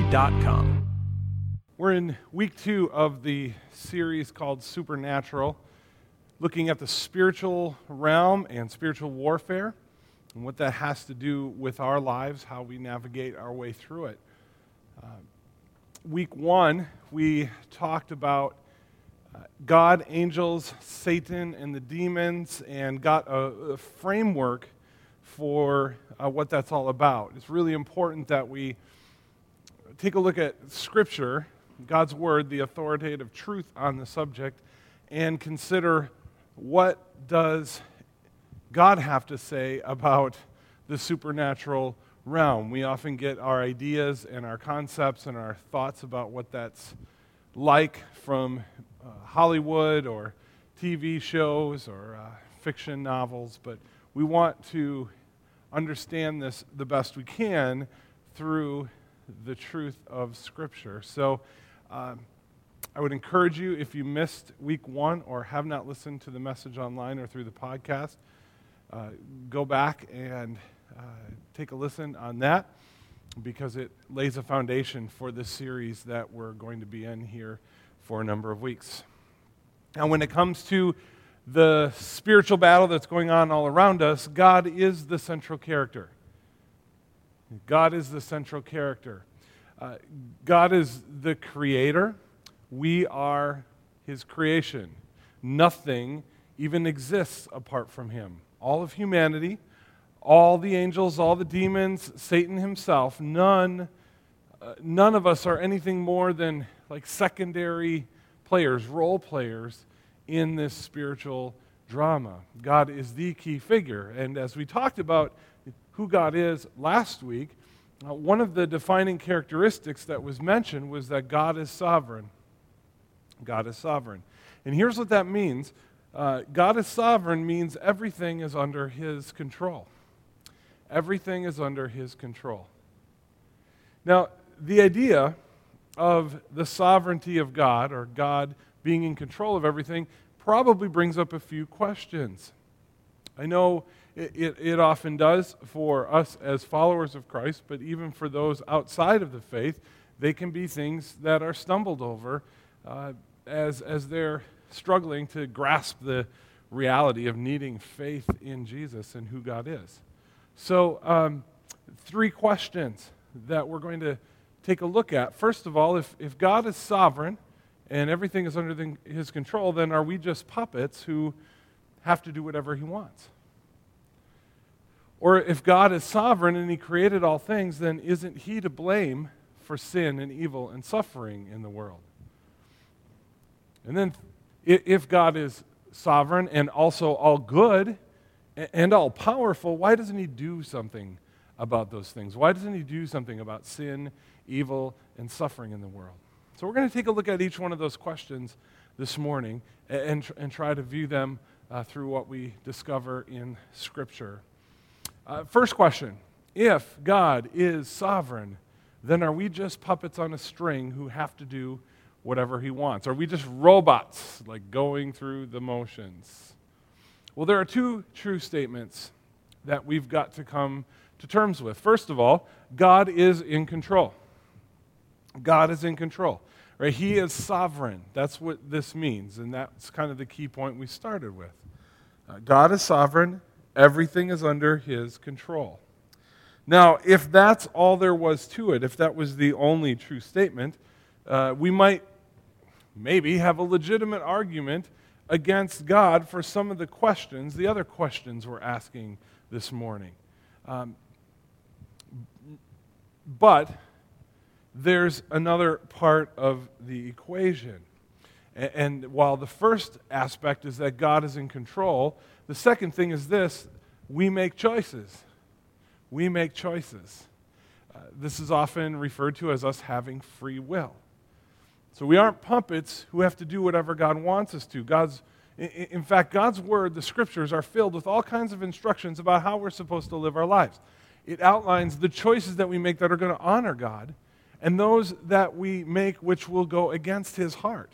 www.supernatural.com. We're in week 2 of the series called Supernatural, looking at the spiritual realm and spiritual warfare and what that has to do with our lives, how we navigate our way through it. Week 1, we talked about God, angels, Satan, and the demons, and got a framework for what that's all about. It's really important that we take a look at Scripture, God's Word, the authoritative truth on the subject, and consider what does God have to say about the supernatural realm. We often get our ideas and our concepts and our thoughts about what that's like from Hollywood or TV shows or fiction novels, but we want to understand this the best we can through the truth of Scripture. So I would encourage you, if you missed week 1 or have not listened to the message online or through the podcast, go back and take a listen on that, because it lays a foundation for this series that we're going to be in here for a number of weeks. Now, when it comes to the spiritual battle that's going on all around us, God is the central character. God is the central character. God is the creator. We are his creation. Nothing even exists apart from him. All of humanity, all the angels, all the demons, Satan himself, none of us are anything more than like secondary players, role players in this spiritual drama. God is the key figure. And as we talked about who God is last week, one of the defining characteristics that was mentioned was that God is sovereign. God is sovereign. And here's what that means. God is sovereign means everything is under his control. Everything is under his control. Now, the idea of the sovereignty of God, or God being in control of everything, probably brings up a few questions. I know it often does for us as followers of Christ, but even for those outside of the faith, they can be things that are stumbled over as they're struggling to grasp the reality of needing faith in Jesus and who God is. So, 3 questions that we're going to take a look at. First of all, if God is sovereign and everything is under his control, then are we just puppets who have to do whatever he wants? Or if God is sovereign and he created all things, then isn't he to blame for sin and evil and suffering in the world? And then if God is sovereign and also all good and all powerful, why doesn't he do something about those things? Why doesn't he do something about sin, evil, and suffering in the world? So we're going to take a look at each one of those questions this morning and try to view them through what we discover in Scripture. First question, if God is sovereign, then are we just puppets on a string who have to do whatever he wants? Are we just robots, like going through the motions? Well, there are 2 true statements that we've got to come to terms with. First of all, God is in control. God is in control. Right? He is sovereign. That's what this means, and that's kind of the key point we started with. God is sovereign. Everything is under his control. Now, if that's all there was to it, if that was the only true statement, we might maybe have a legitimate argument against God for some of the other questions we're asking this morning. But there's another part of the equation. And while the first aspect is that God is in control, the second thing is this: we make choices. We make choices. This is often referred to as us having free will. So we aren't puppets who have to do whatever God wants us to. In fact, God's Word, the Scriptures, are filled with all kinds of instructions about how we're supposed to live our lives. It outlines the choices that we make that are going to honor God, and those that we make which will go against his heart.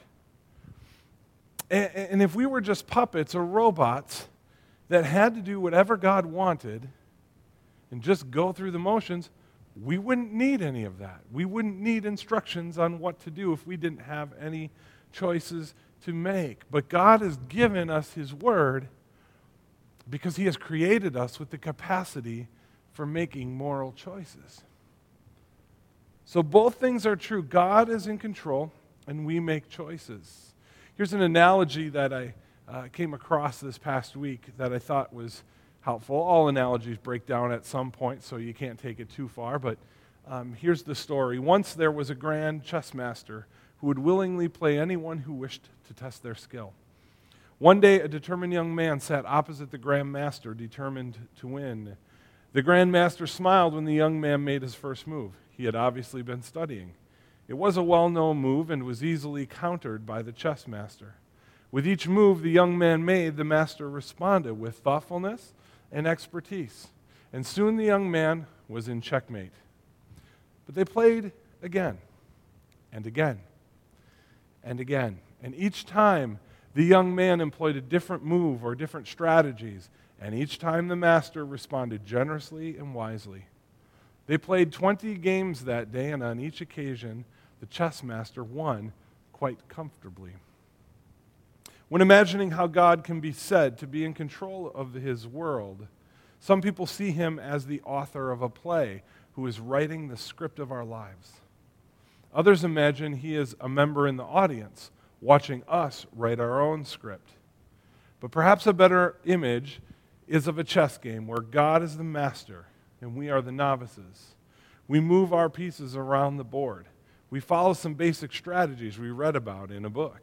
And if we were just puppets or robots that had to do whatever God wanted and just go through the motions, we wouldn't need any of that. We wouldn't need instructions on what to do if we didn't have any choices to make. But God has given us His Word because He has created us with the capacity for making moral choices. So both things are true. God is in control, and we make choices. Here's an analogy that I came across this past week that I thought was helpful. All analogies break down at some point, so you can't take it too far, but here's the story. Once there was a grand chess master who would willingly play anyone who wished to test their skill. One day, a determined young man sat opposite the grand master, determined to win. The grand master smiled when the young man made his first move. He had obviously been studying. It was a well-known move and was easily countered by the chess master. With each move the young man made, the master responded with thoughtfulness and expertise. And soon the young man was in checkmate. But they played again and again and again. And each time the young man employed a different move or different strategies. And each time the master responded generously and wisely. They played 20 games that day, and on each occasion, the chess master won quite comfortably. When imagining how God can be said to be in control of His world, some people see Him as the author of a play who is writing the script of our lives. Others imagine He is a member in the audience, watching us write our own script. But perhaps a better image is of a chess game where God is the master and we are the novices. We move our pieces around the board. We follow some basic strategies we read about in a book.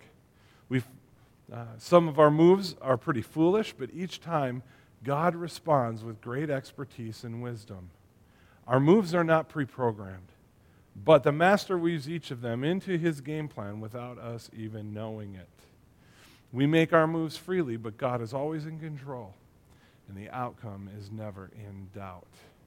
Some of our moves are pretty foolish, but each time God responds with great expertise and wisdom. Our moves are not pre-programmed, but the master weaves each of them into His game plan without us even knowing it. We make our moves freely, but God is always in control, and the outcome is never in doubt.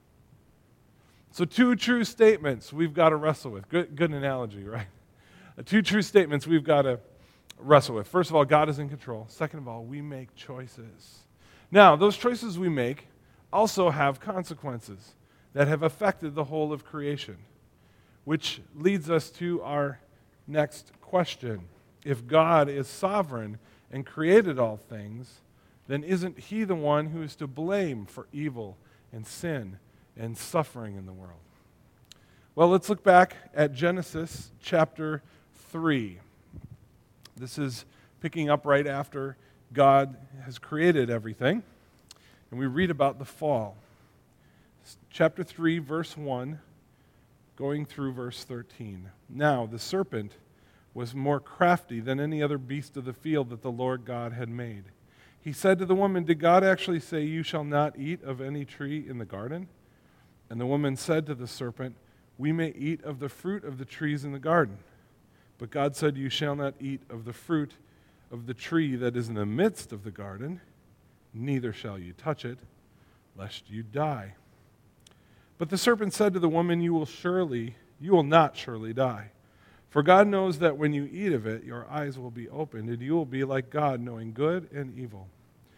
So 2 true statements we've got to wrestle with. Good analogy, right? 2 true statements we've got to wrestle with. First of all, God is in control. Second of all, we make choices. Now, those choices we make also have consequences that have affected the whole of creation, which leads us to our next question. If God is sovereign and created all things, then isn't He the one who is to blame for evil and sin and suffering in the world? Well, let's look back at Genesis chapter 3. This is picking up right after God has created everything, and we read about the fall. Chapter 3, verse 1, going through verse 13. Now the serpent was more crafty than any other beast of the field that the Lord God had made. He said to the woman, "Did God actually say, 'You shall not eat of any tree in the garden?' And the woman said to the serpent, 'We may eat of the fruit of the trees in the garden. But God said, You shall not eat of the fruit of the tree that is in the midst of the garden, neither shall you touch it, lest you die.' But the serpent said to the woman, You will not surely die. For God knows that when you eat of it, your eyes will be opened, and you will be like God, knowing good and evil."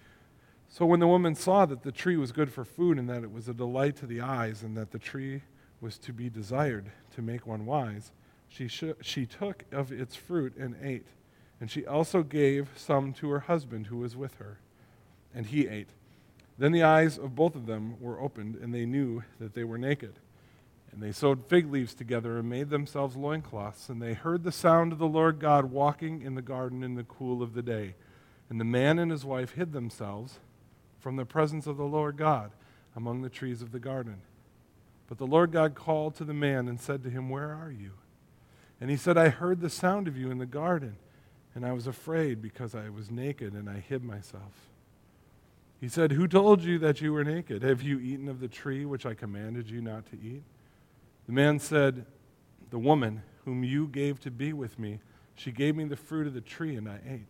So when the woman saw that the tree was good for food, and that it was a delight to the eyes, and that the tree was to be desired to make one wise, she took of its fruit and ate. And she also gave some to her husband who was with her, and he ate. Then the eyes of both of them were opened, and they knew that they were naked. And they sewed fig leaves together and made themselves loincloths. And they heard the sound of the Lord God walking in the garden in the cool of the day. And the man and his wife hid themselves from the presence of the Lord God among the trees of the garden. But the Lord God called to the man and said to him, "Where are you?" And he said, "I heard the sound of you in the garden, and I was afraid because I was naked and I hid myself." He said, "Who told you that you were naked? Have you eaten of the tree which I commanded you not to eat?" The man said, "The woman whom you gave to be with me, she gave me the fruit of the tree and I ate."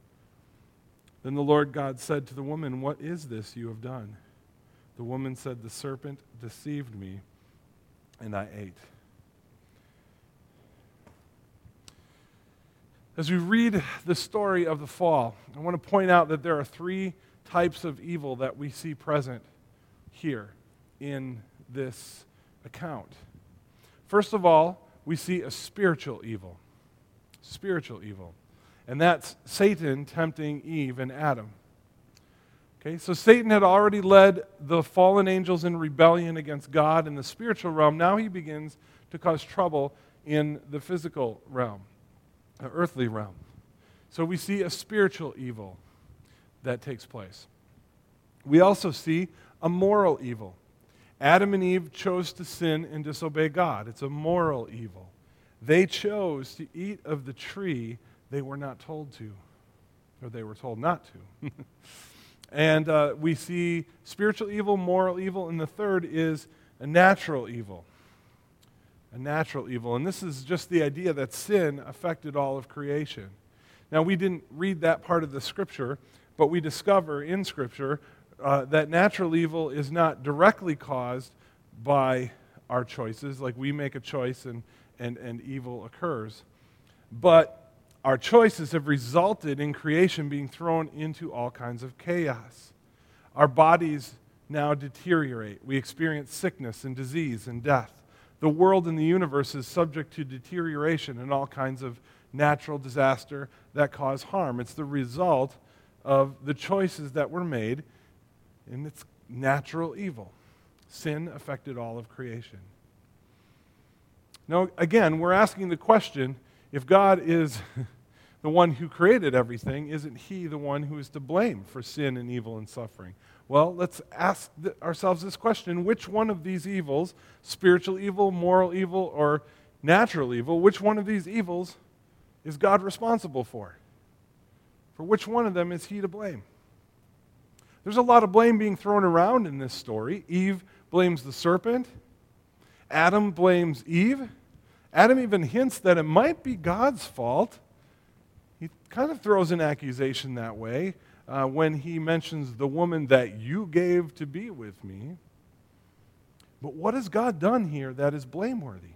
Then the Lord God said to the woman, "What is this you have done?" The woman said, "The serpent deceived me and I ate." As we read the story of the fall, I want to point out that there are three types of evil that we see present here in this account. First of all, we see a spiritual evil. Spiritual evil. And that's Satan tempting Eve and Adam. Okay, so Satan had already led the fallen angels in rebellion against God in the spiritual realm. Now he begins to cause trouble in the physical realm, the earthly realm. So we see a spiritual evil that takes place. We also see a moral evil. Adam and Eve chose to sin and disobey God. It's a moral evil. They chose to eat of the tree they were not told to, or they were told not to. And we see spiritual evil, moral evil, and the third is a natural evil. A natural evil. And this is just the idea that sin affected all of creation. Now, we didn't read that part of the Scripture, but we discover in Scripture that natural evil is not directly caused by our choices, like we make a choice and evil occurs. But our choices have resulted in creation being thrown into all kinds of chaos. Our bodies now deteriorate. We experience sickness and disease and death. The world and the universe is subject to deterioration and all kinds of natural disaster that cause harm. It's the result of the choices that were made, and it's natural evil. Sin affected all of creation. Now, again, we're asking the question, if God is the one who created everything, isn't He the one who is to blame for sin and evil and suffering? Well, let's ask ourselves this question. Which one of these evils, spiritual evil, moral evil, or natural evil, which one of these evils is God responsible for? For which one of them is He to blame? There's a lot of blame being thrown around in this story. Eve blames the serpent. Adam blames Eve. Adam even hints that it might be God's fault. He kind of throws an accusation that way when he mentions the woman that you gave to be with me. But what has God done here that is blameworthy?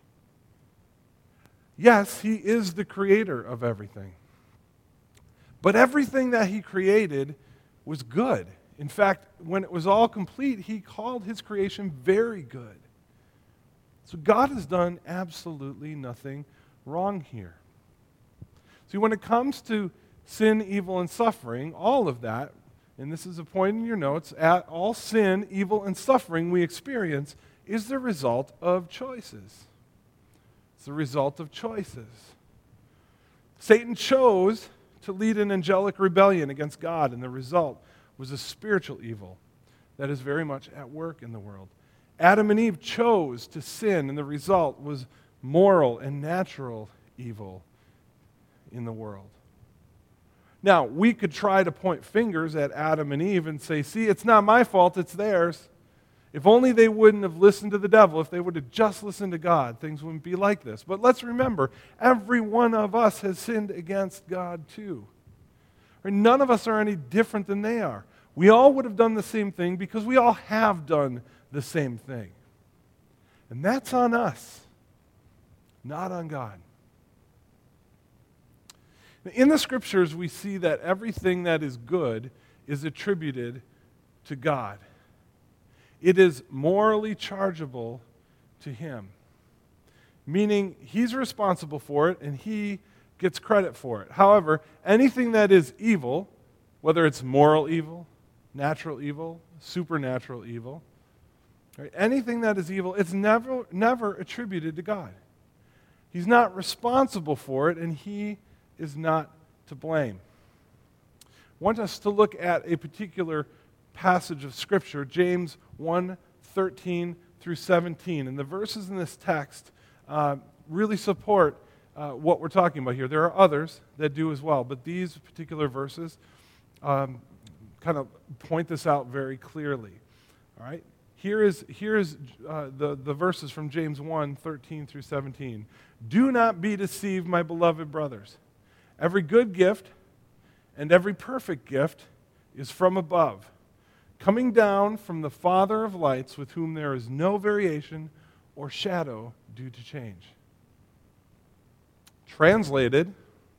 Yes, He is the creator of everything. But everything that He created was good. In fact, when it was all complete, He called His creation very good. So God has done absolutely nothing wrong here. See, when it comes to sin, evil, and suffering, all of that, and this is a point in your notes, all sin, evil, and suffering we experience is the result of choices. It's the result of choices. Satan chose to lead an angelic rebellion against God, and the result was a spiritual evil that is very much at work in the world. Adam and Eve chose to sin, and the result was moral and natural evil in the world. Now, we could try to point fingers at Adam and Eve and say, see, it's not my fault, it's theirs. If only they wouldn't have listened to the devil, if they would have just listened to God, things wouldn't be like this. But let's remember, every one of us has sinned against God too. None of us are any different than they are. We all would have done the same thing because we all have done the same thing. And that's on us, not on God. In the Scriptures, we see that everything that is good is attributed to God. It is morally chargeable to Him, meaning He's responsible for it and He gets credit for it. However, anything that is evil, whether it's moral evil, natural evil, supernatural evil, right, anything that is evil, it's never attributed to God. He's not responsible for it, and He is not to blame. I want us to look at a particular passage of Scripture, James 1:13 through 17. And the verses in this text really support what we're talking about here. There are others that do as well, but these particular verses kind of point this out very clearly. All right? Here is the verses from James 1:13 through 17. Do not be deceived, my beloved brothers. Every good gift and every perfect gift is from above, coming down from the Father of lights, with whom there is no variation or shadow due to change. Translated,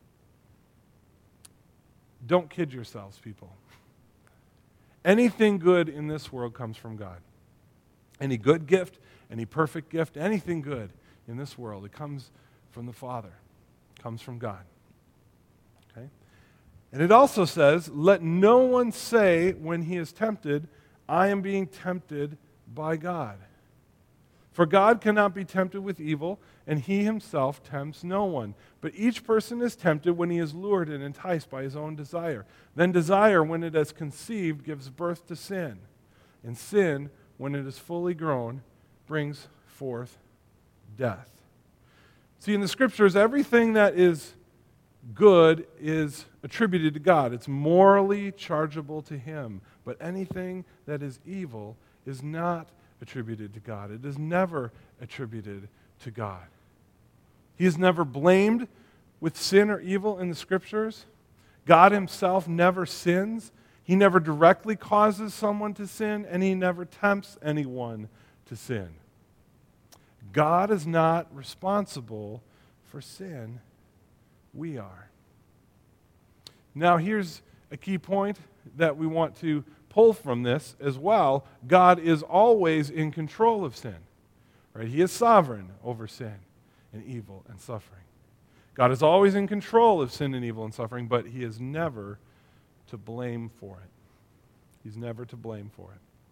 don't kid yourselves, people. Anything good in this world comes from God. Any good gift any perfect gift, anything good in this world, it comes from the Father. It comes from God. Okay? And it also says, let no one say when he is tempted, I am being tempted by God. For God cannot be tempted with evil, and he himself tempts no one. But each person is tempted when he is lured and enticed by his own desire. Then desire, when it is conceived, gives birth to sin. And sin, when it is fully grown, brings forth death. See, in the Scriptures, everything that is good is attributed to God. It's morally chargeable to him. But anything that is evil is not attributed to God. It is never attributed to God. He is never blamed with sin or evil in the Scriptures. God himself never sins. He never directly causes someone to sin, and he never tempts anyone to sin. God is not responsible for sin. We are. Now, here's a key point that we want to pull from this as well. God is always in control of sin. Right? He is sovereign over sin and evil and suffering. God is always in control of sin and evil and suffering, but he is never to blame for it. He's never to blame for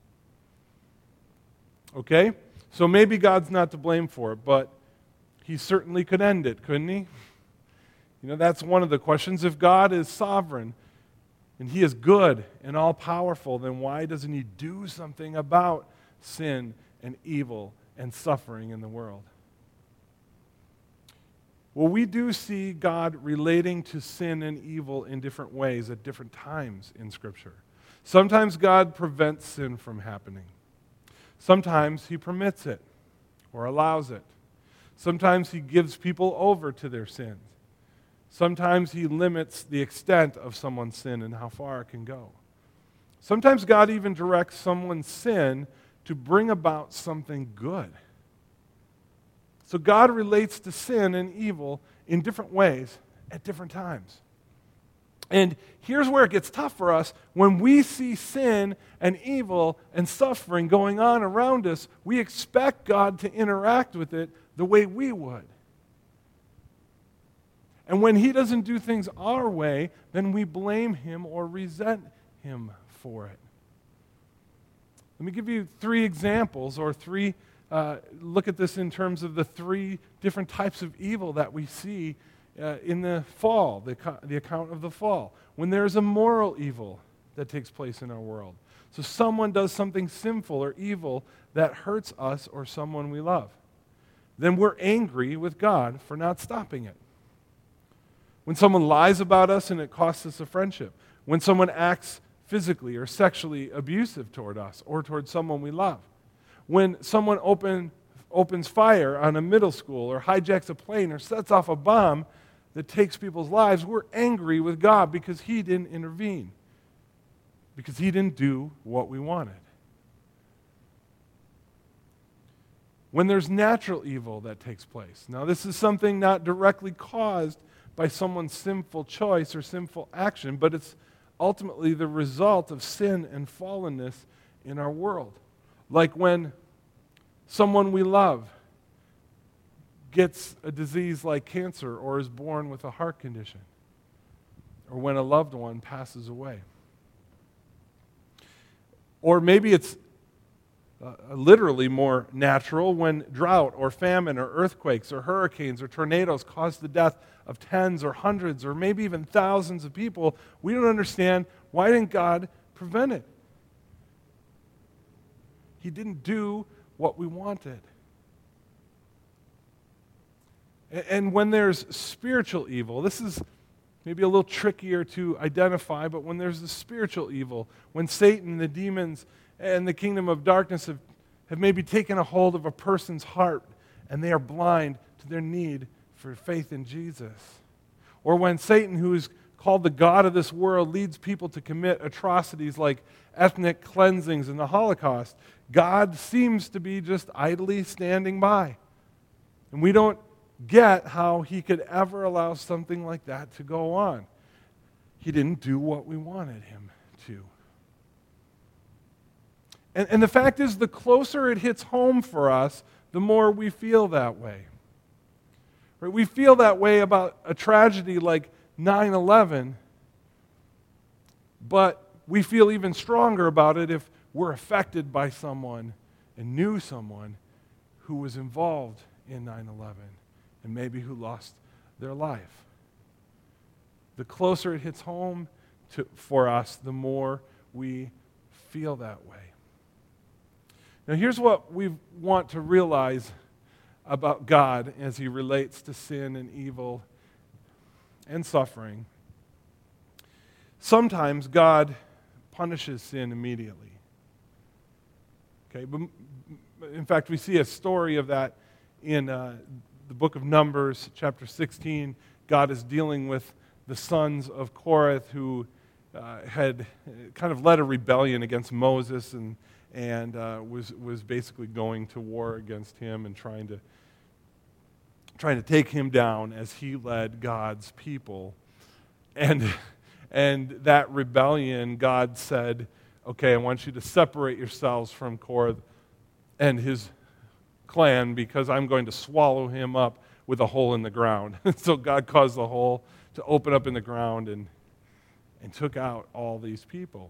it. Okay? So maybe God's not to blame for it, but he certainly could end it, couldn't he? You know, that's one of the questions. If God is sovereign and he is good and all-powerful, then why doesn't he do something about sin and evil and suffering in the world? Well, we do see God relating to sin and evil in different ways at different times in Scripture. Sometimes God prevents sin from happening. Sometimes he permits it or allows it. Sometimes he gives people over to their sins. Sometimes he limits the extent of someone's sin and how far it can go. Sometimes God even directs someone's sin to bring about something good. So God relates to sin and evil in different ways at different times. And here's where it gets tough for us. When we see sin and evil and suffering going on around us, we expect God to interact with it the way we would. And when he doesn't do things our way, then we blame him or resent him for it. Let me give you 3 examples or 3 look at this in terms of the 3 different types of evil that we see in the fall, the account of the fall. When there's a moral evil that takes place in our world. So someone does something sinful or evil that hurts us or someone we love. Then we're angry with God for not stopping it. When someone lies about us and it costs us a friendship. When someone acts physically or sexually abusive toward us or toward someone we love. When someone opens fire on a middle school or hijacks a plane or sets off a bomb that takes people's lives, we're angry with God because he didn't intervene. Because he didn't do what we wanted. When there's natural evil that takes place. Now, this is something not directly caused by someone's sinful choice or sinful action, but it's ultimately the result of sin and fallenness in our world. Like when someone we love gets a disease like cancer or is born with a heart condition, or when a loved one passes away. Or maybe it's literally more natural when drought or famine or earthquakes or hurricanes or tornadoes cause the death of tens or hundreds or maybe even thousands of people. We don't understand, why didn't God prevent it? He didn't do what we wanted. And when there's spiritual evil, this is maybe a little trickier to identify, but when there's the spiritual evil, when Satan, the demons, and the kingdom of darkness have maybe taken a hold of a person's heart and they are blind to their need for faith in Jesus. Or when Satan, who is called the God of this world, leads people to commit atrocities like ethnic cleansings and the Holocaust, God seems to be just idly standing by. And we don't get how he could ever allow something like that to go on. He didn't do what we wanted him to. And the fact is, the closer it hits home for us, the more we feel that way. Right? We feel that way about a tragedy like 9/11, but we feel even stronger about it if we're affected by someone and knew someone who was involved in 9/11 and maybe who lost their life. The closer it hits home for us, the more we feel that way. Now, here's what we want to realize about God as he relates to sin and evil and suffering. Sometimes God punishes sin immediately. Okay, but in fact, we see a story of that in the book of Numbers, chapter 16. God is dealing with the sons of Korah who had kind of led a rebellion against Moses and was basically going to war against him and trying to take him down as he led God's people. And that rebellion, God said, okay, I want you to separate yourselves from Korah and his clan because I'm going to swallow him up with a hole in the ground. So God caused the hole to open up in the ground and took out all these people.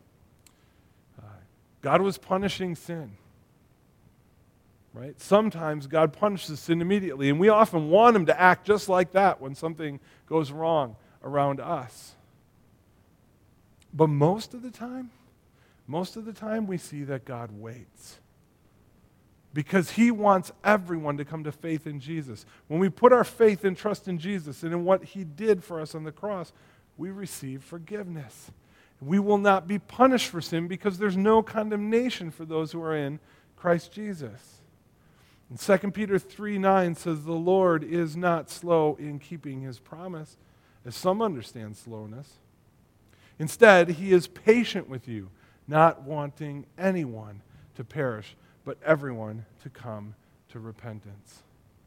God was punishing sin. Right? Sometimes God punishes sin immediately, and we often want him to act just like that when something goes wrong around us. But most of the time we see that God waits. Because he wants everyone to come to faith in Jesus. When we put our faith and trust in Jesus and in what he did for us on the cross, we receive forgiveness. We will not be punished for sin because there's no condemnation for those who are in Christ Jesus. And 2 Peter 3:9 says, the Lord is not slow in keeping his promise, as some understand slowness. Instead, he is patient with you, not wanting anyone to perish, but everyone to come to repentance.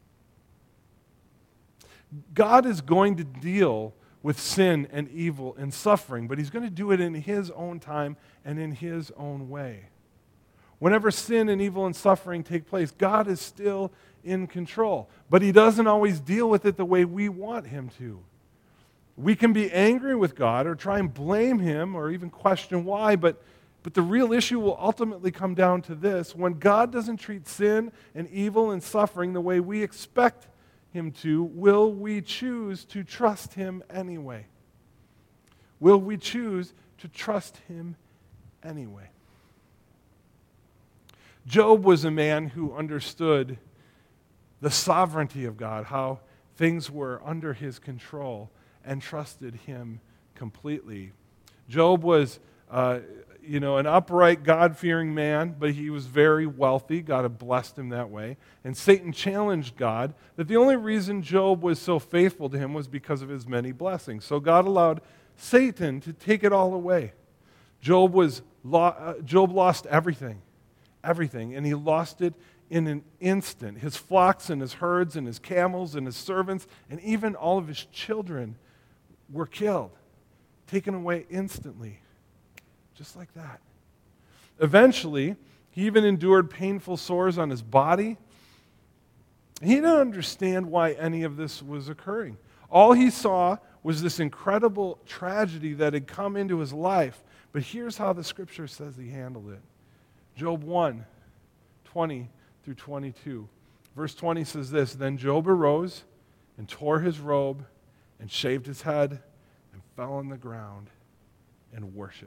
God is going to deal with sin and evil and suffering, but he's going to do it in his own time and in his own way. Whenever sin and evil and suffering take place, God is still in control, but he doesn't always deal with it the way we want him to. We can be angry with God or try and blame him or even question why, but the real issue will ultimately come down to this. When God doesn't treat sin and evil and suffering the way we expect him to, will we choose to trust him anyway? Will we choose to trust him anyway? Job was a man who understood the sovereignty of God, how things were under his control, and trusted him completely. Job was an upright, God-fearing man, but he was very wealthy. God had blessed him that way. And Satan challenged God that the only reason Job was so faithful to him was because of his many blessings. So God allowed Satan to take it all away. Job lost everything, and he lost it in an instant. His flocks and his herds and his camels and his servants and even all of his children were killed, taken away instantly. Just like that. Eventually, he even endured painful sores on his body. He didn't understand why any of this was occurring. All he saw was this incredible tragedy that had come into his life. But here's how the scripture says he handled it. Job 1:20 through 22. Verse 20 says this, then Job arose and tore his robe and shaved his head and fell on the ground and worshiped.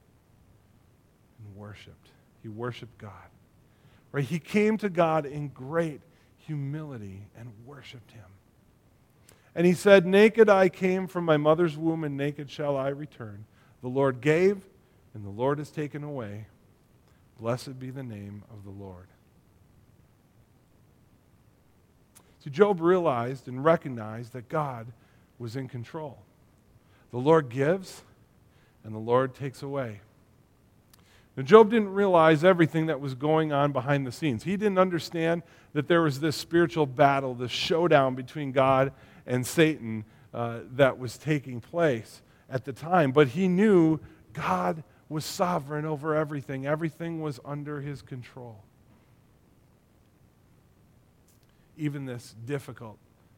He worshiped God. Right? He came to God in great humility and worshiped him. And he said, naked I came from my mother's womb, and naked shall I return. The Lord gave, and the Lord has taken away. Blessed be the name of the Lord. See, Job realized and recognized that God was in control. The Lord gives, and the Lord takes away. Now, Job didn't realize everything that was going on behind the scenes. He didn't understand that there was this spiritual battle, this showdown between God and Satan that was taking place at the time. But he knew God was sovereign over everything. Everything was under his control. Even this difficult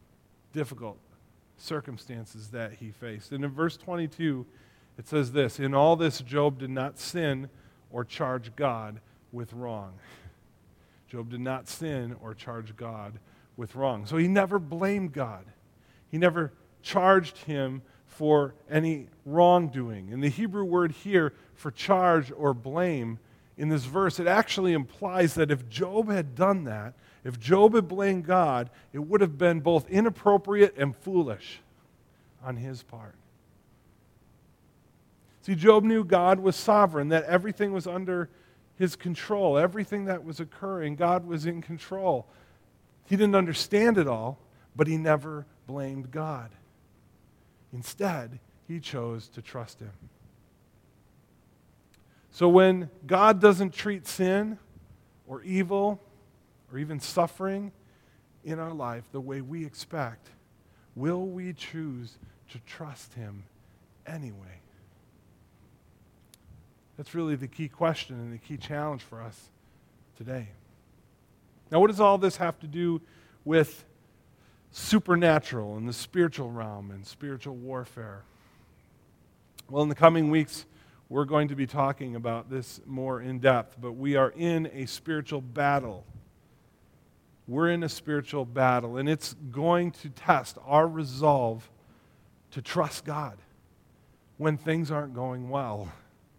circumstances that he faced. And in verse 22, it says this, "In all this, Job did not sin or charge God with wrong." Job did not sin or charge God with wrong. So he never blamed God. He never charged him for any wrongdoing. And the Hebrew word here for charge or blame in this verse, it actually implies that if Job had done that, if Job had blamed God, it would have been both inappropriate and foolish on his part. See, Job knew God was sovereign, that everything was under his control. Everything that was occurring, God was in control. He didn't understand it all, but he never blamed God. Instead, he chose to trust him. So when God doesn't treat sin or evil or even suffering in our life the way we expect, will we choose to trust him anyway? That's really the key question and the key challenge for us today. Now, what does all this have to do with supernatural and the spiritual realm and spiritual warfare? Well, in the coming weeks, we're going to be talking about this more in depth, but we are in a spiritual battle. We're in a spiritual battle, and it's going to test our resolve to trust God when things aren't going well.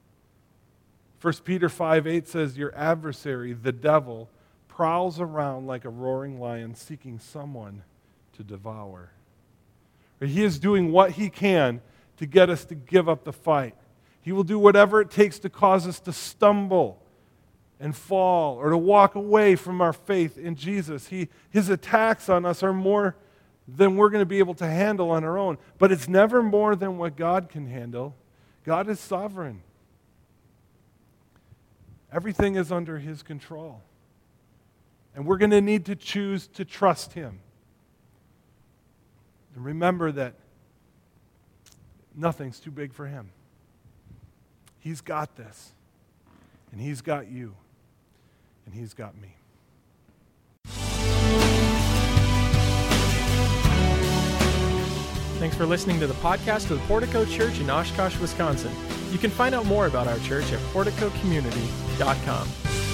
1 Peter 5:8 says, "Your adversary, the devil, prowls around like a roaring lion seeking someone to devour." He is doing what he can to get us to give up the fight. He will do whatever it takes to cause us to stumble and fall or to walk away from our faith in Jesus. His attacks on us are more than we're going to be able to handle on our own. But it's never more than what God can handle. God is sovereign. Everything is under his control. And we're going to need to choose to trust him. And remember that nothing's too big for him. He's got this. And he's got you. And he's got me. Thanks for listening to the podcast of the Portico Church in Oshkosh, Wisconsin. You can find out more about our church at porticocommunity.com.